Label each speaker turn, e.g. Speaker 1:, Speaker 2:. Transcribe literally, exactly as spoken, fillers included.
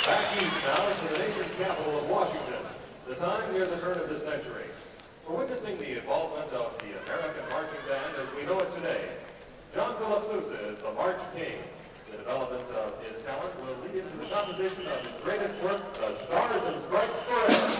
Speaker 1: Back east now to the nation's capital of Washington. The time near the turn of this century. We're witnessing the involvement of the American marching band as we know it today. John Philip Sousa is the March King. The development of his talent will lead him to the composition of his greatest work, The Stars and Stripes Forever.